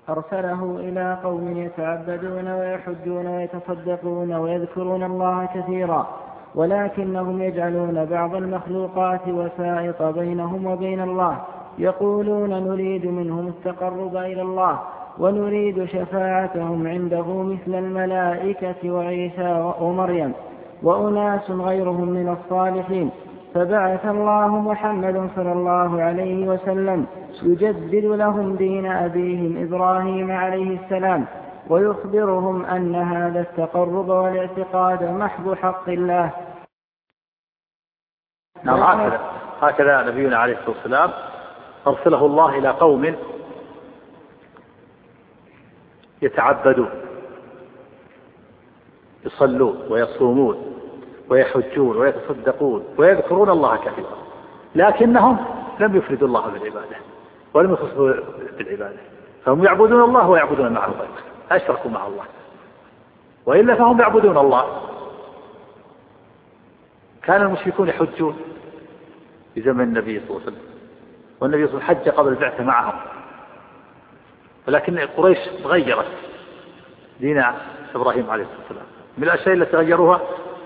أرسله إلى قوم يتعبدون ويحجون ويتصدقون ويذكرون الله كثيرا، ولكنهم يجعلون بعض المخلوقات وسائط بينهم وبين الله، يقولون نريد منهم التقرب إلى الله ونريد شفاعتهم عنده مثل الملائكة وعيسى ومريم وأناس غيرهم من الصالحين. فبعث الله محمد صلى الله عليه وسلم يجدد لهم دين أبيهم إبراهيم عليه السلام، ويخبرهم أن هذا التقرب والاعتقاد محض حق الله. نعم، هكذا نبينا عليه الصلاة والسلام أرسله الله إلى قوم يتعبدون، يصلون ويصومون ويحجون ويتصدقون ويذكرون الله كثيرا، لكنهم لم يفردوا الله بالعبادة ولم يخصوا بالعبادة، فهم يعبدون الله ويعبدون معه غيره، أشركوا مع الله، وإلا فهم يعبدون الله. كان المشركون يحجون في زمن النبي صلى الله عليه وسلم، والنبي صلى الله عليه وسلم حج قبل البعثة معهم، ولكن قريش غيرت دين إبراهيم عليه الصلاة والسلام. من الأشياء التي غيروها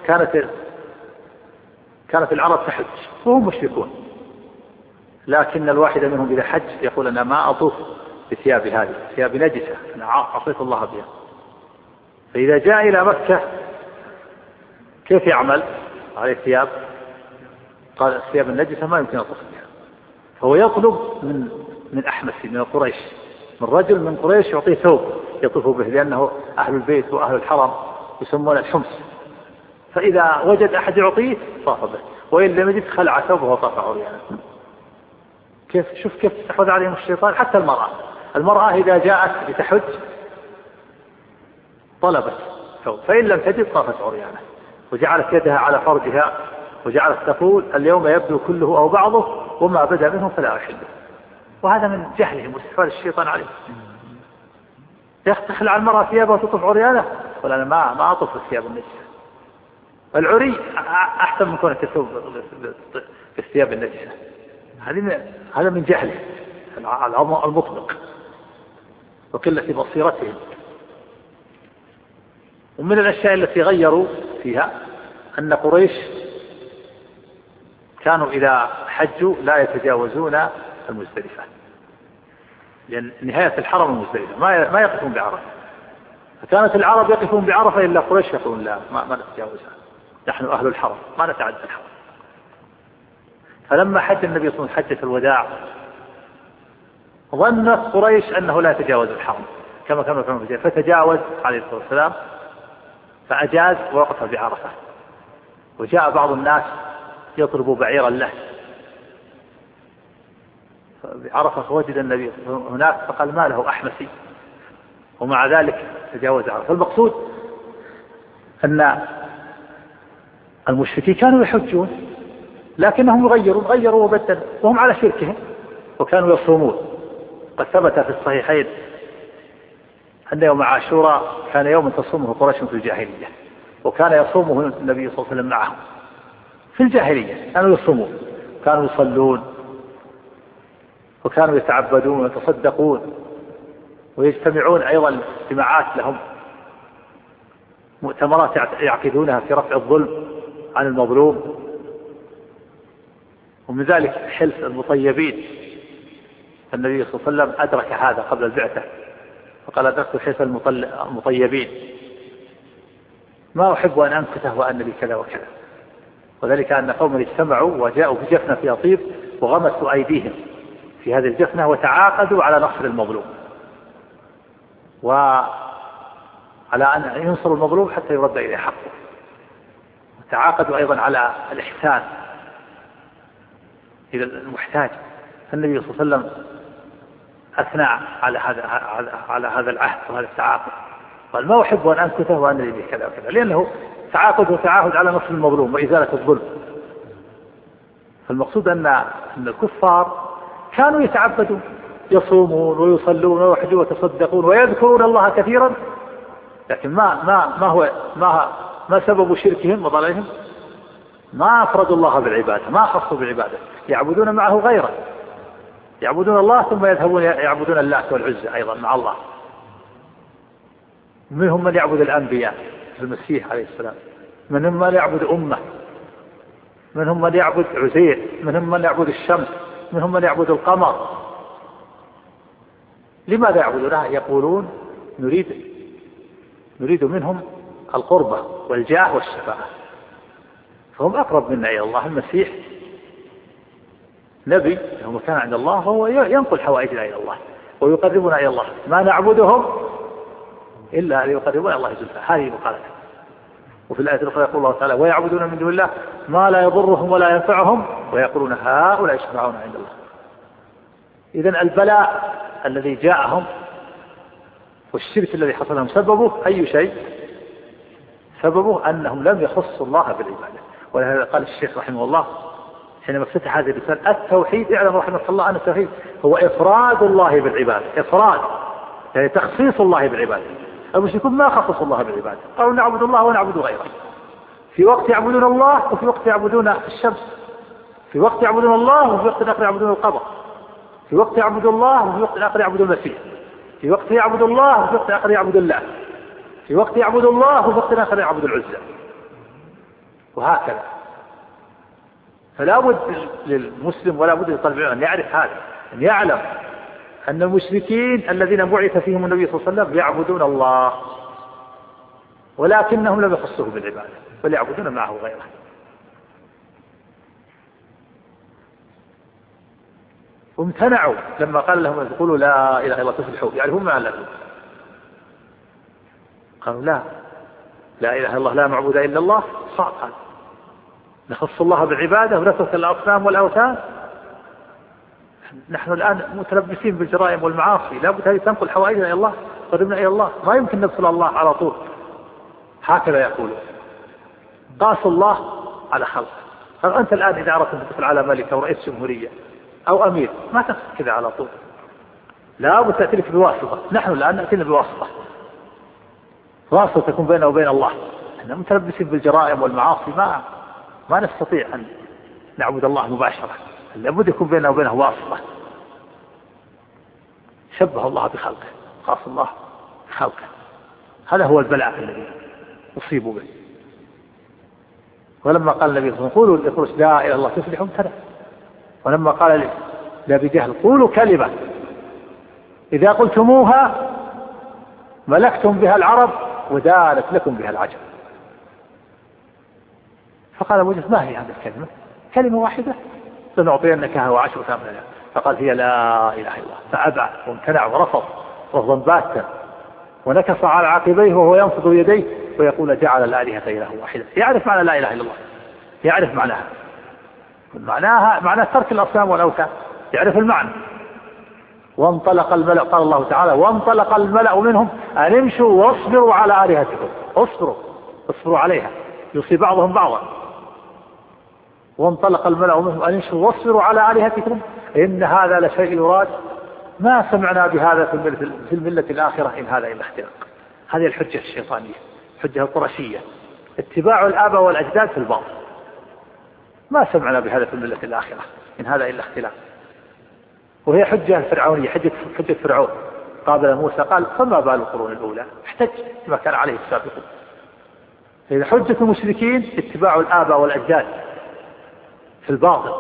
كانت العرب تحج وهم مشركون، لكن الواحد منهم إذا حج يقول أنا ما أطوف بثياب هذه، ثياب نجسة أنا عصيت الله بها. فإذا جاء إلى مكة كيف يعمل عليه الثياب؟ قال الثياب النجسة ما يمكن أطوف بها، فهو يطلب من أحمسي من قريش، من رجل من قريش يعطيه ثوب يطوف به، لأنه أهل البيت وأهل الحرم يسمون الحمص، فإذا وجد أحد يعطيه طاف به، وإن لم يجد خلع ثوبه وطاف عريانا. شوف كيف تستحوذ عليهم الشيطان. حتى المرأة إذا جاءت لتحج طلبت ثوب، فإن لم تجد طافت عريانا، وجعلت يدها على فرجها وجعلت تقول اليوم يبدو كله أو بعضه وما بدا منه فلا أحله. وهذا من جهلهم واستحواذ الشيطان عليه. تخلع المرأة ثيابها وتطوف عريانة، ولا أنا ما أطوف الثياب النجسة. العري أحسن من كونك تثوب بالثياب النجسة. هذا من جهله المطلق وقلة بصيرتهم. ومن الأشياء التي غيروا فيها أن قريش كانوا إذا حجوا لا يتجاوزون المزدلفة، لأن نهاية الحرم المزدلفة ما يقفون بعرفة، فكانت العرب يقفون بعرفة إلا قريش يقولون لا ما نتجاوزها، نحن أهل الحرم ما نتعدى الحرم. فلما حج النبي صلى الله عليه وسلم حجة الوداع ظنت قريش أنه لا يتجاوز الحرم كما كانوا يفعلون، فتجاوز عليه الصلاة والسلام فأجاز ووقف بعرفة. وجاء بعض الناس يطلب بعيرا له بعرفة، فوجد النبي هناك فقال ما له أحمسي، ومع ذلك تجاوز عرفة. فالمقصود أن المشركين كانوا يحجون لكنهم غيروا وبدلوا وهم على شركهم، وكانوا يصومون. قد ثبت في الصحيحين أن يوم عاشوراء كان يوم تصومه قريش في الجاهلية، وكان يصومه النبي صلى الله عليه وسلم معهم في الجاهلية. كانوا يصومون، كانوا يصلون، وكانوا يتعبدون ويتصدقون، ويجتمعون أيضا اجتماعات لهم مؤتمرات يعقدونها في رفع الظلم عن المظلوم. ومن ذلك حلف المطيبين، النبي صلى الله عليه وسلم أدرك هذا قبل البعثة فقال أدركت حلف المطيبين ما أحب أن أنكته وأن لي كذا وكذا. وذلك أن قوم اجتمعوا وجاءوا بجفنة فيها طيب وغمسوا أيديهم في هذه الجفنة وتعاقدوا على نصر المظلوم وعلى أن ينصر المظلوم حتى يرد إليه حقه. وتعاقدوا أيضا على الإحسان إلى المحتاج. النبي صلى الله عليه وسلم أثنى على هذا العهد وهذا التعاقد، قال ما أحب أن أنكته وأن لي كذا وكذا، لأنه تعاقد وتعاهد على نصر المظلوم وإزالة الظلم. فالمقصود أن الكفار كانوا يتعبدون، يصومون ويصلون ويحجون ويتصدقون ويذكرون الله كثيرا، لكن ما سبب شركهم وضلالهم؟ ما أفردوا الله بالعبادة، ما خصوا بالعبادة، يعبدون معه غيره. يعبدون الله ثم يذهبون يعبدون اللات والعزى أيضا مع الله. منهم من يعبد الأنبياء في المسيح عليه السلام، منهم من يعبد أمة، منهم من يعبد عزير، منهم من يعبد الشمس، منهم من يعبد القمر. لماذا يعبدونها؟ يقولون نريد منهم القربة والجاه والشفاعة، فهم أقرب منا إلى الله. المسيح نبي له مكان عند الله، هو ينقل حوائجنا إلى الله ويقربنا إلى الله. ما نعبدهم إلا ليقربنا إلى الله زلفى، هذه مقالته. وفي الآية الأخرى يقول الله تعالى: ويعبدون من دون الله ما لا يضرهم ولا ينفعهم ويقولون هؤلاء يشفعون عند الله. إذن البلاء الذي جاءهم والشرك الذي حصل لهم سببه أي شيء؟ سببه أنهم لم يخصوا الله بالعبادة. ولهذا قال الشيخ رحمه الله حينما افتتح هذه الرسالة: التوحيد، اعلم رحمه الله أن التوحيد هو إفراد الله بالعبادة. إفراد يعني تخصيص الله بالعبادة. المشركون ما خصصوا الله بالعبادة، قالوا نعبد الله ونعبد غيره. في وقت يعبدون الله وفي وقت يعبدون الشمس، في وقت يعبدون الله وفي وقت آخر يعبدون القمر، في وقت يعبد الله وفي وقت آخر يعبدون المسيح، في وقت يعبد الله وفي وقت آخر يعبد الله، في وقت يعبد الله وفي وقت آخر يعبد العزى، وهكذا. فلا بد للمسلم ولا بد لطالب العلم أن يعرف هذا، أن يعلم أن المشركين الذين بعث فيهم النبي صلى الله عليه وسلم يعبدون الله، ولكنهم لم يخصوه بالعبادة بل يعبدون معه غيره. وامتنعوا لما قال لهم يقولوا لا إله إلا الله تفلحوا، يعني هم ما قالوا لا إله إلا الله لا معبود إلا الله. صعب هذا، نخص الله بالعبادة ونترك الأصنام والأوثان. نحن الآن متلبسين بالجرائم والمعاصي، لا بد هذه تنقل حوائجنا إلى الله، قربنا إلى الله، ما يمكن نبصر الله على طول. هكذا يقولون، قاسوا الله على خلقه. أنت الآن إذا أردت أن تدخل على ملك أو رئيس جمهورية أو أمير ما تدخل كذا على طول، لا بد تأتي لك بواسطة. نحن الآن نأتينا بواسطة، واسطة تكون بيننا وبين الله. احنا متلبسين بالجرائم والمعاصي، ما نستطيع أن نعبد الله مباشرة، لابد يكون بيننا وبينه واسطة. شبه الله بخلقه، خاص الله بخلقه. هذا هو البلاء الذي أصيبوا به. ولما قال النبي صلى الله عليه وسلم: قولوا لقريش لا إله إلا الله تفلحوا، امتنع. ولما قال لأبي جهل: قولوا كلمة إذا قلتموها ملكتم بها العرب ودانت لكم بها العجم. فقال أبو جهل: ما هي هذه الكلمة؟ كلمة واحدة سنعطينكها وعشر ثمنها. فقال: هي لا إله إلا الله. فأبى وامتنع ورفض رفضا باتا، ونكص على عقبيه وهو ينفض يديه ويقول: جعل الآلهة إله واحدة. يعرف معنى لا إله إلا الله، يعرف معناها معنى ترك الأصنام والأوثان، يعرف المعنى. وانطلق الملأ، قال الله تعالى: وانطلق الملأ منهم أن امشوا واصبروا على آلهتكم. اصبروا عليها، يصيب بعضهم بعضا. وانطلق الملأ منهم أن امشوا واصبروا على آلهتكم إن هذا لشيء يراد ما سمعنا بهذا في الملة الآخرة إن هذا إلا اختلاق. هذه الحجة الشيطانية، الحجة القرشية، اتباع الآباء والأجداد في الباطل. ما سمعنا بهذا في الملة الآخرة إن هذا إلا اختلاق. وهي حجة فرعونية، حجة فرعون قابل موسى قال: فما بال القرون الأولى؟ احتج ما كان عليه السابقون. إذا حجة المشركين اتباع الآباء والأجداد في الباطل.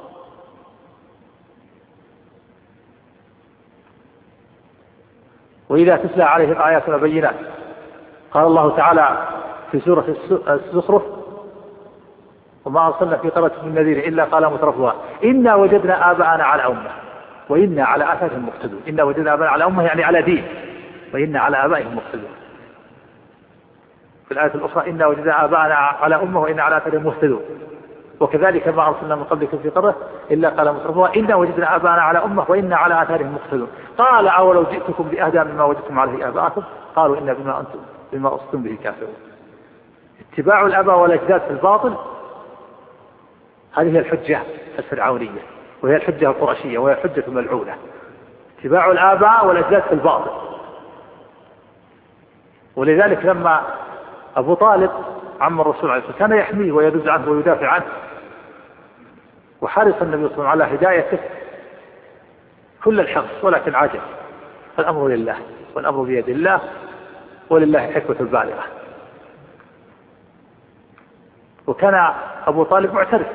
وإذا تتلى عليهم آياتنا بينات قال الله تعالى في سورة الزخرف: وما أرسلنا في قرية من نذير إلا قال مترفوها إنا وجدنا آباءنا على أمة وإنا على آثارهم مقتدون. إنا وجدنا آباءنا على أمة يعني على دين، وإنا على آبائهم مقتدون. في الآية الأخرى: إنا وجدنا آباءنا على أمة وإنا على آثارهم مقتدون. وكذلك ما أرسلنا من قبلكم في قرية إلا قال مترفوها إنا وجدنا آباءنا على أمة وإنا على آثارهم مقتدون. قال: أولو جئتكم بأهدى مما وجدتم عليه آباءكم قالوا إنا بما أرسلتم به كافرون. اتباع الآباء والأجداد في الباطل هذه هي الحجة الفرعونية، وهي الحجة القرشية، وهي الحجة الملعونة. اتباع الآباء والأجداد في الباطل. ولذلك لما أبو طالب عم الرسول عليه الصلاة والسلام كان يحميه ويدز عنه ويدافع عنه، وحرص النبي صلى الله عليه وسلم على هدايته كل الحرص، ولكن عجل. الأمر لله والأمر بيد الله، ولله حكمة البالغة. وكان أبو طالب معترف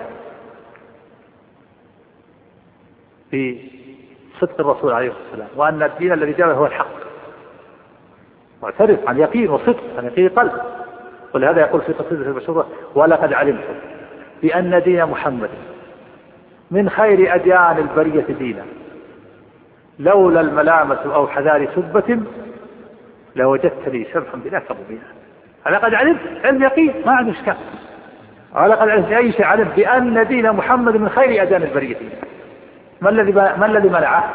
بصدق الرسول عليه الصلاة والسلام، وأن الدين الذي جاء هو الحق، معترف عن يقين وصدق، عن يقين قلب. ولهذا يقول في قصيدة المشهورة: ولقد علمت بأن دين محمد من خير أديان البرية دينا، لولا الملامة أو حذار سبة لوجدتني سمحا بذاك مبينا. لقد علمت علم يقين ما عنده إشكال. ولقد علمت أي شيء، علم بأن دين محمد من خير أديان البرية دينا. ما الذي منعه؟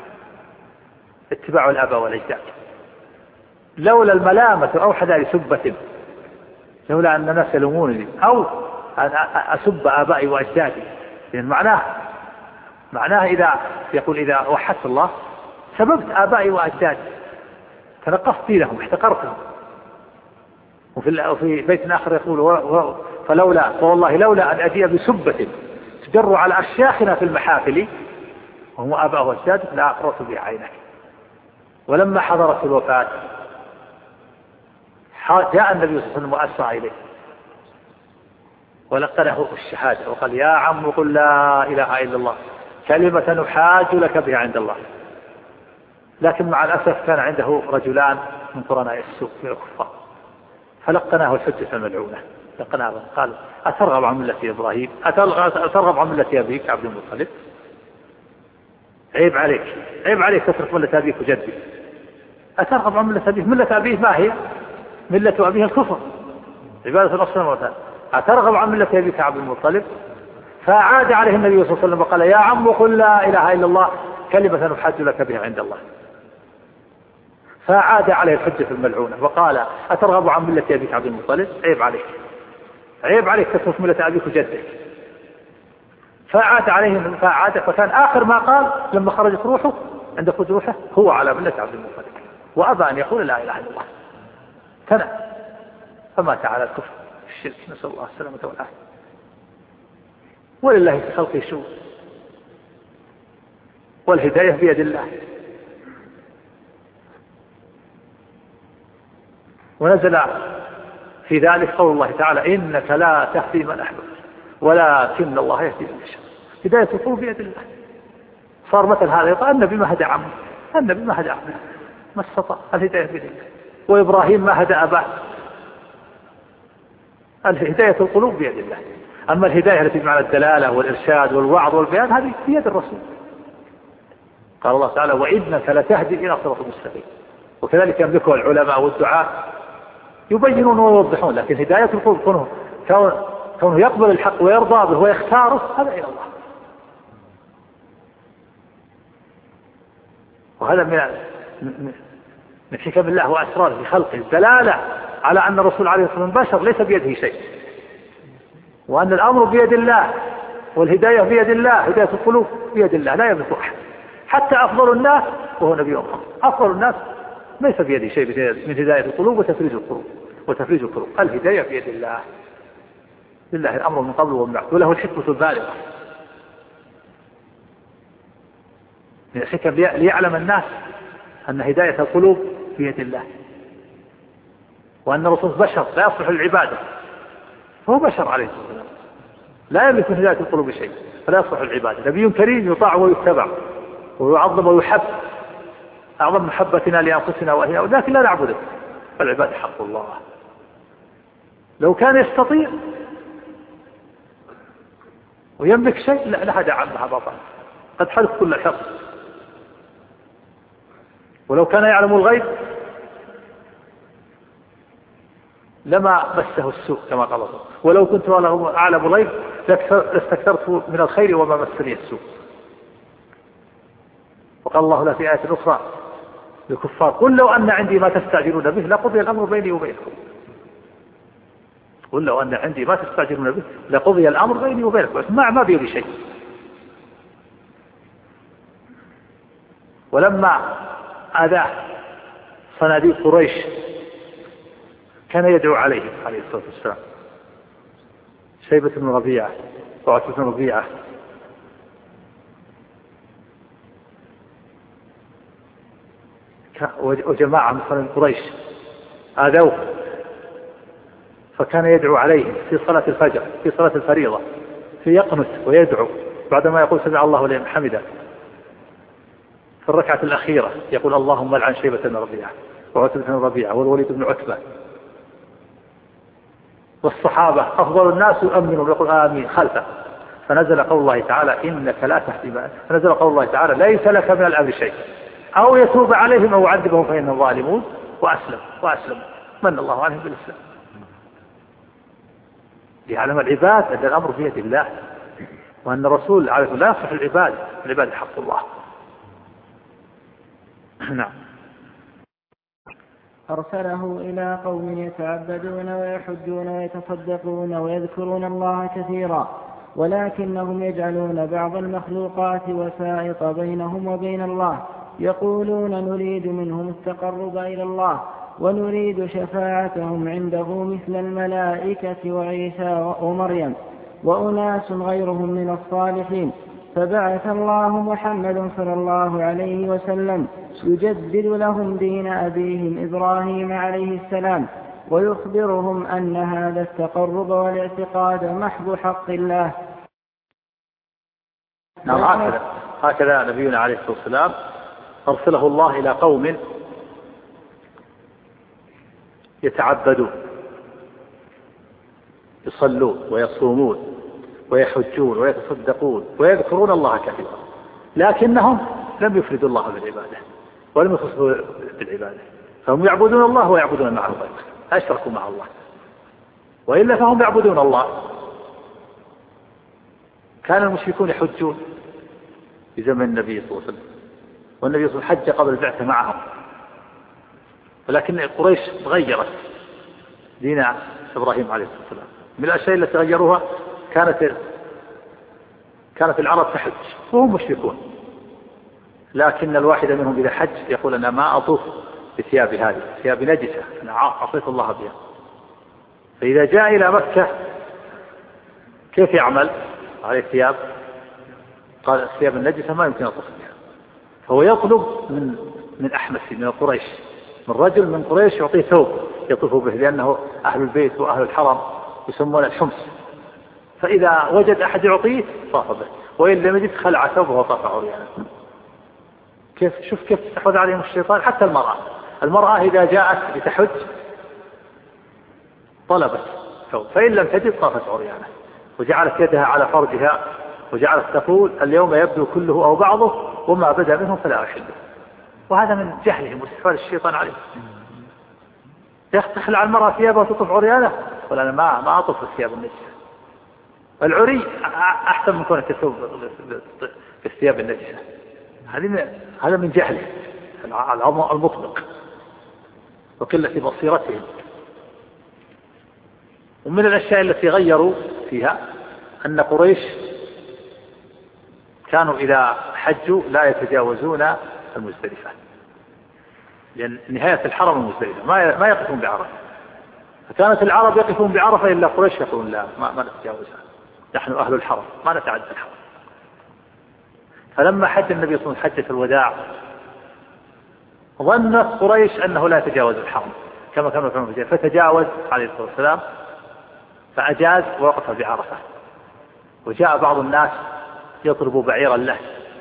اتباع الآباء والأجداد. لولا الملامة أو حذار سبة، لولا أن الناس يلومونني أو أن أسب آبائي وأجدادي، لأن معناه إذا يقول إذا وحدت الله سببت آبائي وأجدادي، تنقصت دينهم، احتقرتهم. وفي بيت آخر يقول: فلولا والله لولا أن أجيء بسبة تجر على أشياخنا في المحافل وهم آباء وأجداد لا أقرأت بها عينك. ولما حضرت الوفاة جاء النبي صلى الله عليه وسلم وأسرع إليه ولقنه الشهادة وقال: يا عم قل لا إله إلا الله كلمة نحاج لك بها عند الله. لكن مع الأسف كان عنده رجلان من قرناء السوء من الكفار، فلقناه الحجة الملعونة. لقناه قال: أترغب عن ملة إبراهيم؟ أترغب عن ملة أبيك عبد المطلب؟ عيب عليك تترك ملة أبيك وجدك. أترغب عن ملة أبيك؟ ملة أبيه ما هي؟ ملة أبيه الكفر، عبادة الأصنام والأوثان. أترغب عن ملة أبيك عبد المطلب؟ فعاد عليه النبي صلى الله عليه وسلم وقال: يا عم قل لا إله إلا الله كلمة نحاج لك بها عند الله. فعاد عليه الحجة الملعونة وقال: أترغب عن ملة أبيك عبد المطلب؟ عيب عليك تترك ملة أبيك وجدك. فكان آخر ما قال لما خرجت روحه عند خروج روحه: هو على ملة عبد المطلب، وأبى أن يقول لا إله إلا الله. فمات على الكفر الشرك، نسأل الله السلامة والعافية. ولله في خلقه شؤون، والهداية بيد الله. ونزل في ذلك قول الله تعالى: إنك لا تهدي من أحببت ولكن الله يهدي من يشاء. هداية القلوب بيد الله. صار مثل هذا يقول: النبي ما هدى عمه، النبي ما هدى عمه، ما استطاع. الهداية بيد الله. وإبراهيم ما هدى أباه. الهداية القلوب بيد الله. أما الهداية التي بمعنى الدلالة والإرشاد والوعظ والبيان هذه بيد الرسول. قال الله تعالى: وإنك لتهدي إلى صراط مستقيم. وكذلك يملكه العلماء والدعاة يبينون ويوضحون، لكن هداية القلوب كونه يقبل الحق ويرضى به ويختاره هذا إلى الله. وهذا من حكم الله وأسراره في خلقه الدلالة على أن الرسول عليه الصلاة والسلام بشر ليس بيده شيء، وأن الأمر بيد الله والهداية بيد الله. هداية القلوب بيد الله لا يملك أحد، حتى أفضل الناس وهو نبي محمد. أفضل الناس ليس بيده شيء من هداية القلوب وتفريج القلوب. الهداية بيد الله، لله الأمر من قبل ومن بعد، وله الحكمة البالغة. من الحكم ليعلم الناس أن هداية القلوب بيد الله، وأن الرسول بشر لا يصلح للعبادة، هو بشر عليه الصلاة والسلام لا يملك من هداية القلوب شيء، فلا يصلح للعبادة. نبي كريم يطاع ويتبع ويعظم ويحب، أعظم محبتنا لأنفسنا وهي، ولكن لا نعبده، فالعبادة حق الله. لو كان يستطيع ويملك شيء لهدى عنها باطلا، قد حدث كل الحق. ولو كان يعلم الغيب لما مسه السوء كما قال الله: ولو كنت أعلم الغيب لاستكثرت من الخير وما مسني السوء. وقال الله له في آية أخرى للكفار: قل لو أن عندي ما تستعجلون به لقضي الأمر بيني وبينكم. قل لو أن عندي ما تستعجلون به لقضي الأمر بيني وبينكم. ما بيدي شيء. ولما آذاه صناديق قريش كان يدعو عليهم عليه الصلاة والسلام شيبة بن ربيعة وعتبة بن ربيعة وجماعة من قريش آذوه، فكان يدعو عليهم في صلاة الفجر في صلاة الفريضة، فيقنت ويدعو بعدما يقول سمع الله لمن حمده في الركعة الأخيرة، يقول اللهم لعن شيبة بن ربيعة وعتبة بن ربيعة والوليد بن عتبة. والصحابة أفضل الناس يؤمنون ويقول آمين خلفه. فنزل قول الله تعالى إنك لا تهدي من، فنزل قول الله تعالى ليس لك من الأمر شيء أو يتوب عليهم أو يعذبهم فإنهم ظالمون. وأسلم من الله عليهم بالإسلام. ليعلم العباد أن الأمر في يد الله، وأن الرسول عليه لا يصح العباد حق الله. نعم. أرسله إلى قوم يتعبدون ويحجون ويتصدقون ويذكرون الله كثيرا، ولكنهم يجعلون بعض المخلوقات وسائط بينهم وبين الله، يقولون نريد منهم التقرب إلى الله ونريد شفاعتهم عنده مثل الملائكة وعيسى ومريم وأناس غيرهم من الصالحين. فبعث الله محمد صلى الله عليه وسلم يجدد لهم دين أبيهم إبراهيم عليه السلام، ويخبرهم أن هذا التقرب والاعتقاد محض حق الله. نعم. هكذا نبينا عليه الصلاة والسلام أرسله الله إلى قوم يتعبدون يصلون ويصومون ويحجون ويتصدقون ويذكرون الله كثيرا، لكنهم لم يفردوا الله بالعبادة ولم يخصوا بالعبادة، فهم يعبدون الله ويعبدون معه غيره، أشركوا مع الله، وإلا فهم يعبدون الله. كان المشركون يحجون في زمن النبي صلى الله عليه وسلم، والنبي صلى الله عليه وسلم حج قبل البعثة معهم، ولكن قريش غيرت دين إبراهيم عليه الصلاة والسلام. من الأشياء التي غيروها كانت العرب تحج وهم مشركون، لكن الواحد منهم إذا حج يقول أنا ما أطوف بثياب هذه، ثياب نجسة أنا عصيت الله بها. فإذا جاء إلى مكة كيف يعمل عليه الثياب؟ قال الثياب النجسة ما يمكن أطوف بها، فهو يطلب من أحمسي من قريش، من رجل من قريش يعطيه ثوب يطوف به، لأنه أهل البيت وأهل الحرم يسمون الحمص، فإذا وجد أحد يعطيه طاف به، وإن لم يجد خلع ثوبه وطاف عريانا. شوف كيف استحوذ عليهم الشيطان. حتى المرأة إذا جاءت لتحج طلبت ثوب، فإن لم تجد طافت عريانا، وجعلت يدها على فرجها وجعلت تقول اليوم يبدو كله أو بعضه وما بدا منه فلا أحله. وهذا من جهلهم واستحواذ الشيطان عليه. تخلع المرأة ثيابها وتطوف عريانة، ولا أنا ما أطوف الثياب النجسة. العري أحسن من كونك تثوب بالثياب النجسة. هذا من جهله المطلق وقلة بصيرتهم. ومن الأشياء التي غيروا فيها أن قريش كانوا إذا حجوا لا يتجاوزون المزدلفة، لأن نهاية الحرم المزدلفة ما يقفون بعرفة. فكانت العرب يقفون بعرفة إلا قريش يقولون لا ما نتجاوزها، نحن أهل الحرم ما نتعدى الحرم. فلما حج النبي صلى الله عليه وسلم حجة الوداع ظنت قريش أنه لا يتجاوز الحرم كما كانوا يفعلون في، فتجاوز عليه الصلاة والسلام فأجاز ووقف بعرفة. وجاء بعض الناس يطلب بعيرا له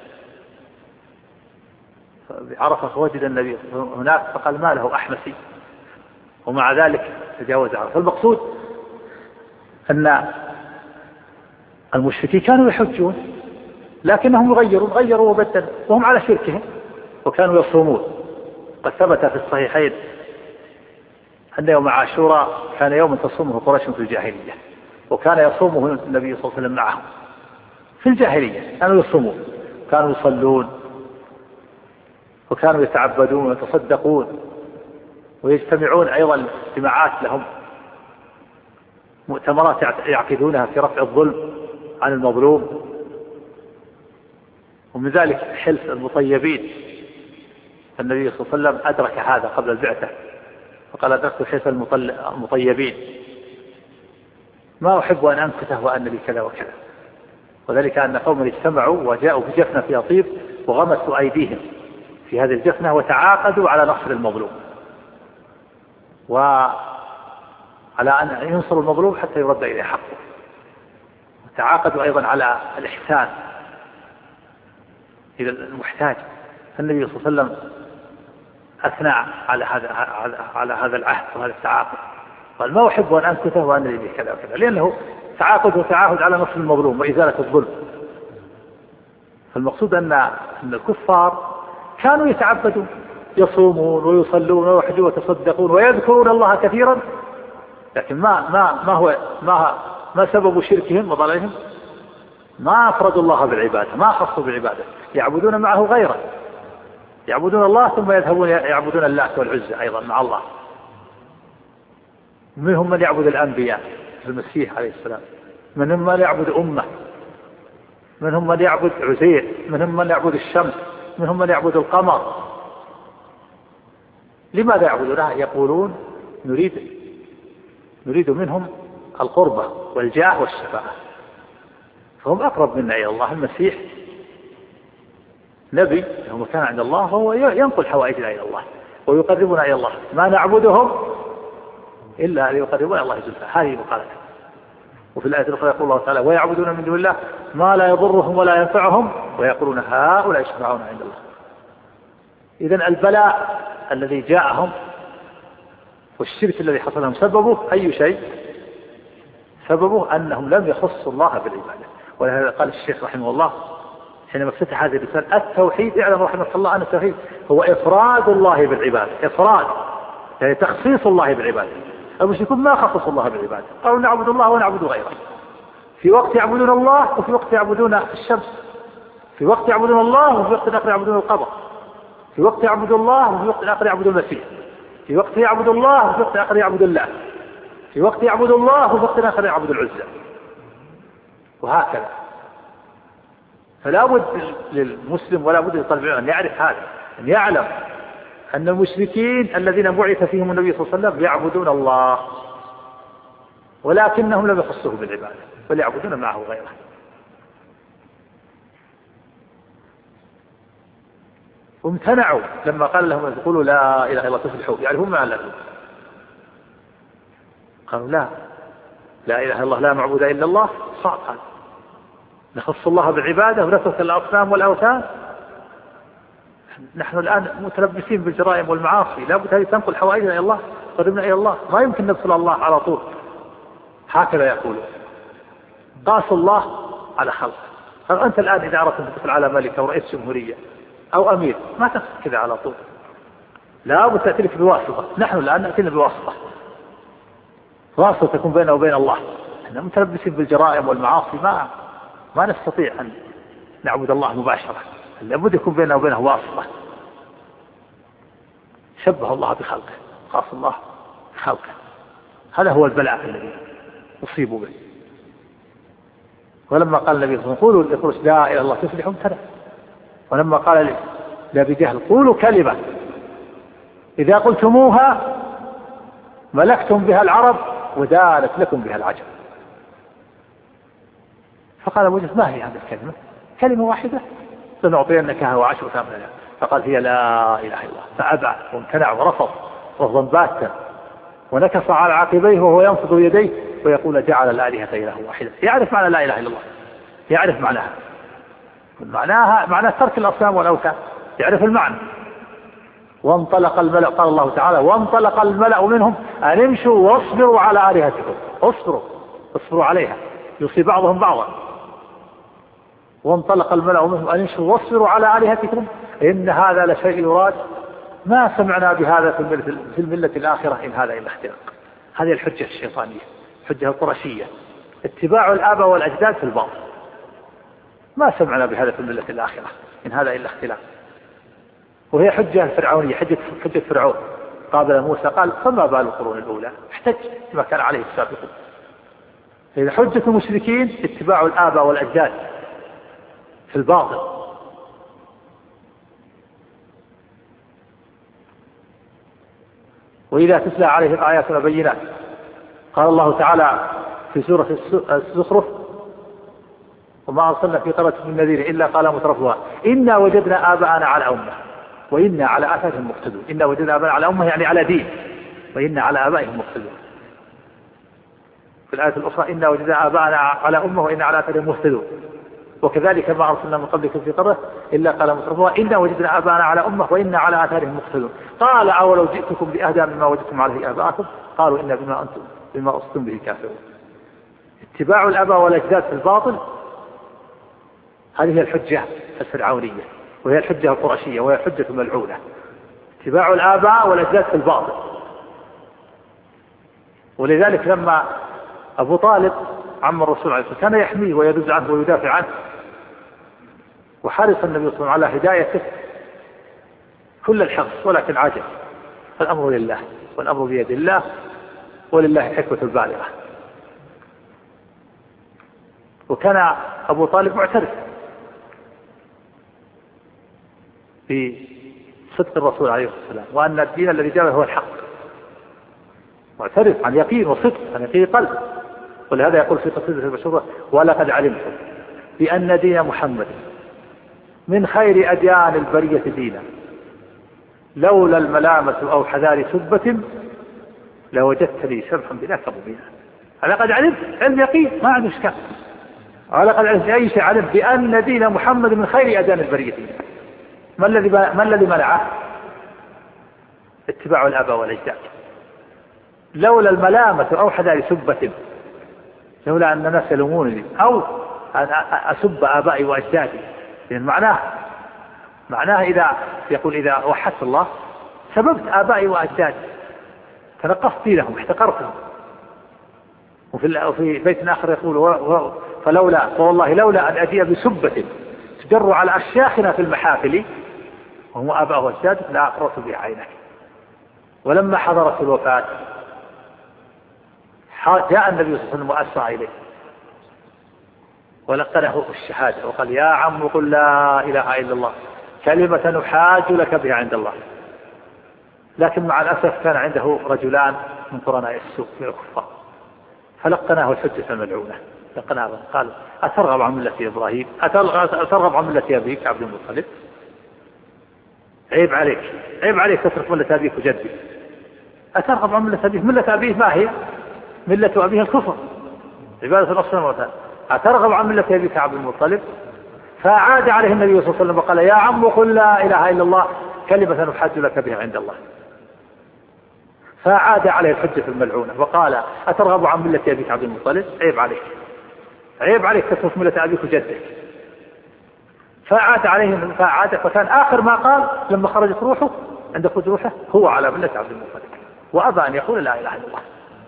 بعرفة، فوجد النبي هناك فقال ما له أحمسي، ومع ذلك تجاوز عرفة. فالمقصود أن المشركين كانوا يحجون لكنهم غيروا وبدلوا وهم على شركهم، وكانوا يصومون. قد ثبت في الصحيحين أن يوم عاشوراء كان يوم تصومه قريش في الجاهلية، وكان يصومه النبي صلى الله عليه وسلم معهم في الجاهلية. كانوا يصومون، كانوا يصلون، وكانوا يتعبدون ويتصدقون، ويجتمعون أيضا اجتماعات لهم مؤتمرات يعقدونها في رفع الظلم عن المظلوم. ومن ذلك حلف المطيبين، النبي صلى الله عليه وسلم أدرك هذا قبل البعثة فقال أدركت حلف المطيبين ما أحب أن أنكته وأن لي كذا وكذا. وذلك أن قوم اجتمعوا وجاءوا بجفنة فيها طيب وغمسوا أيديهم في هذه الجفنة وتعاقدوا على نصر المظلوم وعلى أن ينصروا المظلوم حتى يرد إليه حقه. وتعاقدوا أيضا على الإحسان إلى المحتاج. النبي صلى الله عليه وسلم أثنى على هذا العهد وهذا التعاقد، قال ما أحب أن أنكثه وأن لي به كذا وكذا، لأنه تعاقد وتعاهد على نصر المظلوم وإزالة الظلم. فالمقصود أن الكفار كانوا يتعبدون، يصومون ويصلون ويحجون ويتصدقون ويذكرون الله كثيرا، لكن ما سبب شركهم وضلالهم؟ ما أفردوا الله بالعبادة، ما خصوا بالعبادة، يعبدون معه غيره، يعبدون الله ثم يذهبون يعبدون اللات والعزى أيضا مع الله. منهم من يعبد الأنبياء المسيح عليه السلام، منهم من يعبد أمة، منهم من يعبد عزير، منهم من يعبد الشمس، منهم من يعبد القمر. لماذا يعبدونها؟ يقولون نريد منهم القربة والجاه والشفاعة، فهم أقرب منا إلى الله. المسيح نبي له مكان عند الله، فهو ينقل حوائجنا إلى الله ويقربنا إلى الله. ما نعبدهم إلا ليقربنا إلى الله زلفى، هذه مقالته. وفي الآية الأخرى يقول الله تعالى ويعبدون من دون الله ما لا يضرهم ولا ينفعهم ويقولون هؤلاء يشفعون عند الله. إذن البلاء الذي جاءهم والشرك الذي حصل لهم سببه أي شيء؟ سببه أنهم لم يخصوا الله بالعبادة. ولهذا قال الشيخ رحمه الله حينما افتتح هذه الرسالة التوحيد، اعلم رحمه الله أن التوحيد هو إفراد الله بالعبادة، إفراد يعني تخصيص الله بالعبادة. المشركون ما خصصوا الله بالعبادة، قالوا نعبد الله ونعبد غيره، في وقت يعبدون الله وفي وقت يعبدون الشمس، في وقت يعبدون الله وفي وقت آخر يعبدون القمر، في وقت يعبد الله وفي وقت آخر يعبدون المسيح، في وقت يعبد الله وفي وقت آخر يعبد الله، في وقت يعبد الله وفي وقت آخر يعبد العزى، وهكذا. فلا بد للمسلم ولا بد لطالب العلم أن يعرف هذا، أن يعلم أن المشركين الذين بعث فيهم النبي صلى الله عليه وسلم يعبدون الله، ولكنهم لم يخصوه بالعبادة بل يعبدون معه غيره. وامتنعوا لما قال لهم يقولوا لا إله إلا الله تفلحوا، يعرفون معنى لا، قالوا لا إله إلا الله لا معبود إلا الله، صعب هذا، نخص الله بالعبادة ونترك الأصنام والأوثان. نحن الآن متلبسين بالجرائم والمعاصي، لا بد هذه تنقل حوائجنا إلى الله، قربنا إلى الله، ما يمكن ندخل الله على طول. هكذا يقولون، قاسوا الله على خلقه. أنت الآن إذا أردت أن تدخل على ملك أو رئيس جمهورية أو أمير ما تدخل كذا على طول، لا بد تأتي لك بواسطة. نحن الآن نأتينا بواسطة، واسطة تكون بيننا وبين الله. احنا متلبسين بالجرائم والمعاصي، ما نستطيع أن نعبد الله مباشرة، لابد يكون بيننا وبينه واسطة. شبه الله بخلقه، خاص الله بخلقه، هذا هو البلاء الذي أصيبوا به. ولما قال النبي صلى الله عليه وسلم قولوا للإخوة لا إله إلا الله تفلحوا امتنع. ولما قال لأبي جهل قولوا كلمة إذا قلتموها ملكتم بها العرب ودانت لكم بها العجم. فقال أبو جهل ما هي هذه الكلمة؟ كلمة واحدة سنعطينكها وعشر ثمنها. فقال هي لا إله إلا الله، فأبى وامتنع ورفض رفضا باتا ونكص على عقبيه وهو ينفض يديه ويقول جعل الآلهة إله واحدة. يعرف معنى لا إله إلا الله، يعرف معناها معنى ترك الأصنام والأوثان، يعرف المعنى. وانطلق الملأ، قال الله تعالى وانطلق الملأ منهم أن امشوا واصبروا على آلهتكم، اصبروا عليها يصيب بعضهم بعضا. وانطلق الملأ منهم أن امشوا واصبروا على آلهتكم إن هذا لشيء يراد ما سمعنا بهذا في الملة الآخرة إن هذا إلا اختلاق. هذه الحجة الشيطانية، الحجة القرشية، اتباع الآباء والأجداد في الباطل. ما سمعنا بهذا في الملة الآخرة إن هذا إلا اختلاق. وهي حجة فرعونية، حجة فرعون قابل موسى قال فما بال القرون الأولى، احتج ما كان عليه السابقون. إذا حجة المشركين اتباع الآباء والأجداد في الباطل. وإذا تتلى عليهم آياتنا بينات قال الله تعالى في سورة الزخرف وما أرسلنا في قرية من نذير إلا قال مترفوها إنا وجدنا آباءنا على أمة. وإنا على آثارهم مقتدون. إنا وجدنا آباءنا على أمة يعني على دين، وإنا على آبائهم مقتدون. في الآية الأخرى إنا وجدنا آباءنا على أمة وإنا على آثارهم مقتدون. وكذلك ما أرسلنا من قبلكم في قرية إلا قال مترفوها إنا وجدنا آباءنا على أمة وإنا على آثارهم مقتدون. قال أولو جئتكم بأهدى مما وجدتم عليه آباءكم قالوا إنا بما أرسلتم به كافرون. اتباع الآباء والأجداد في الباطل هذه هي الحجة الفرعونية، وهي الحجة القرشية، وهي الحجة الملعونة. اتباع الآباء والأجداد في الباطل. ولذلك لما أبو طالب عم الرسول عليه الصلاة والسلام كان يحميه ويدز عنه ويدافع عنه، وحرص النبي صلى الله عليه وسلم على هدايته كل الحرص، ولكن عجز. الأمر لله والأمر بيد الله، ولله حكمة البالغة. وكان أبو طالب معترف بصدق الرسول عليه الصلاة والسلام، وأن الدين الذي جاء هو الحق، معترف عن يقين وصدق، عن يقين قلب. ولهذا يقول في قصيدة المشهورة: ولقد علمت بأن دين محمد من خير أديان البرية دينا، لولا الملامة أو حذار سبة لوجدتني سمحا بذاك مبينا. أنا قد علمت علم يقين ما عنده إشكال. أنا قد علمت أي شيء، علمت بأن دين محمد من خير أديان البرية دينا. ما الذي منعه؟ اتباع الآباء والأجداد. لولا الملامة أو حذار سبة، لولا أن الناس يلومونني أو أن أسب آبائي وأجدادي. لأن معناه إذا يقول إذا وحدت الله سببت آبائي وأجدادي، تنقصت دينهم، احتقرتهم. وفي بيت آخر يقول: فوالله لولا أن أجيء بسبة تجر على أشياخنا في المحافل وهم آباء وأجداد لا أقرأت بها عينك. ولما حضرت الوفاة جاء النبي صلى الله عليه وسلم وأسرع إليه ولقنه الشهادة وقال: يا عم قل لا إله إلا الله كلمة نحاج لك بها عند الله. لكن مع الأسف كان عنده رجلان من قرناء السوء من الكفار، فلقناه الحجة الملعونة. لقناه قال: أترغب عن ملة إبراهيم؟ أترغب عن ملة أبيك عبد المطلب؟ عيب عليك تترك ملة أبيك وجدك. أترغب عن ملة أبيك؟ ملة أبيه ما هي؟ ملة أبيه الكفر، عبادة الأصنام والأوثان. أترغب عن ملة أبيك عبد المطلب؟ فعاد عليه النبي صلى الله عليه وسلم وقال: يا عم قل لا إله إلا الله كلمة نحاج لك بها عند الله. فعاد عليه الحجة الملعونة وقال: أترغب عن ملة أبيك عبد المطلب؟ عيب عليك تترك ملة أبيك وجدك. فعاد فكان آخر ما قال لما خرجت روحه عند خروج روحه: هو على ملة عبد المطلب، وأبى أن يقول لا إله إلا الله.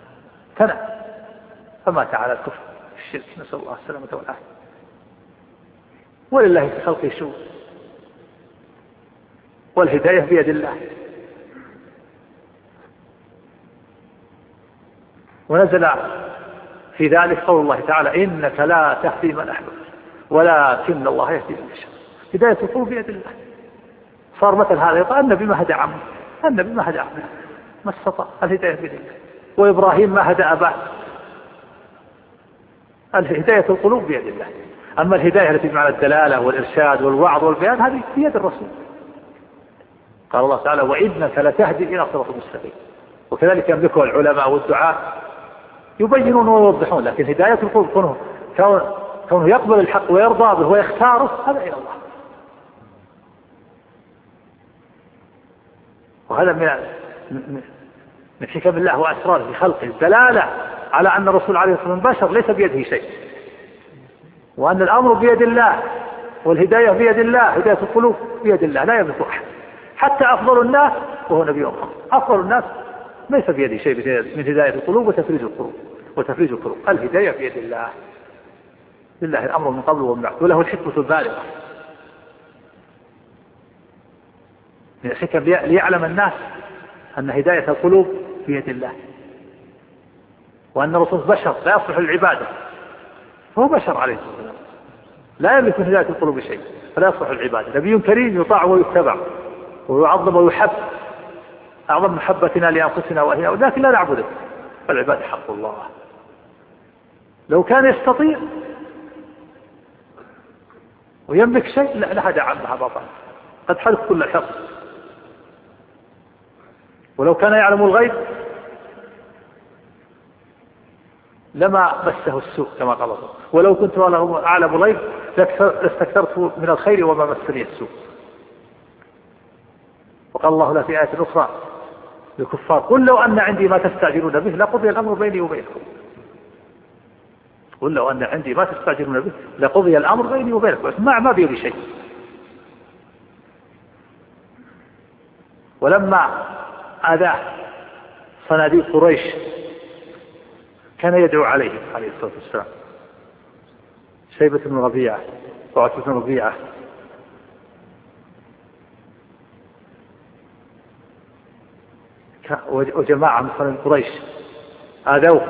فمات على الكفر الشرك، نسأل الله السلامة والعافية. ولله في خلقه شؤون، والهداية بيد الله. ونزل في ذلك قول الله تعالى: إنك لا تهدي من أحببت ولكن الله يهدي من يشاء. هداية القلوب بيد الله. صار مثل هذا يقول: النبي ما هدى عمه، النبي ما هدى عمه، ما استطاع. الهداية بيد الله. وإبراهيم ما هدى أباه. الهداية القلوب بيد الله. أما الهداية التي بمعنى الدلالة والإرشاد والوعظ والبيان هذه بيد الرسول. قال الله تعالى: وإنك لتهدي إلى صراط مستقيم. وكذلك يملكه العلماء والدعاء يبينون ويوضحون، لكن هداية القلوب كونه يقبل الحق ويرضى به ويختاره هذا إلى الله. وهذا من حكم الله وأسراره في خلقه الدلالة على أن الرسول عليه الصلاة والسلام بشر ليس بيده شيء، وأن الأمر بيد الله والهداية بيد الله. هداية القلوب بيد الله لا يملك أحد، حتى أفضل الناس وهو نبي محمد. أفضل الناس ليس بيده شيء من هداية القلوب وتفريج القلوب. الهداية بيد الله، لله الأمر من قبل ومن بعد، وله الحكمة البالغة. من الحكم ليعلم الناس أن هداية القلوب بيد الله، وأن الرسول بشر لا يصلح العبادة، هو بشر عليه الصلاة والسلام لا يملك من هداية القلوب شيء، فلا يصلح العبادة. نبي كريم يطاع ويتبع ويعظم ويحب، أعظم محبتنا لأنفسنا وهي، ولكن لا نعبده. فالعبادة حق الله. لو كان يستطيع ويملك شيء لهدى عمها بطل. قد حدث كل الحق ولو كان يعلم الغيب لما مسه السوء كما قال الله، ولو كنت أعلم الغيب لاستكثرت من الخير وما مسني السوء. وقال الله لا في آية أخرى للكفار قل لو أن عندي ما تستعجلون به لقضي الأمر بيني وبينكم. قل لو أن عندي ما تستعجلون به لقضي الأمر بيني وبينكم، ما بيدي شيء. ولما أذاه صناديق قريش كان يدعو عليهم عليه الصلاة والسلام، شيبة بن ربيعة وعتبة بن ربيعة وجماعة من صناديق قريش آذوه،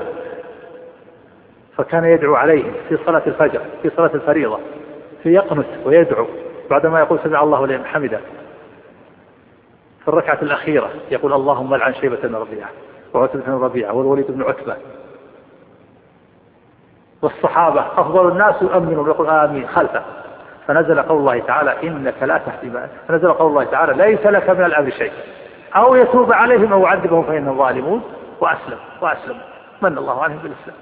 فكان يدعو عليهم في صلاة الفجر في صلاة الفريضة، فيقنت ويدعو بعدما يقول سمع الله لمن حمده في الركعة الأخيرة يقول اللهم لعن شيبة بن ربيعة وعتبة بن ربيعة والوليد بن عتبة. والصحابة أفضل الناس يؤمنون ويقول آمين خلفه. فنزل قول الله تعالى إنك لا تهدي فنزل قول الله تعالى ليس لك من الأمر شيء أو يتوب عليهم أو يعذبهم فإنهم ظالمون وأسلم من الله عنهم بالإسلام.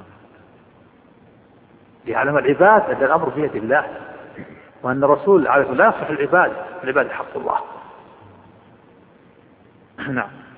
ليعلم العباد أن الأمر بيد الله، وأن الرسول عليه لا يصح العباد حق الله. نعم.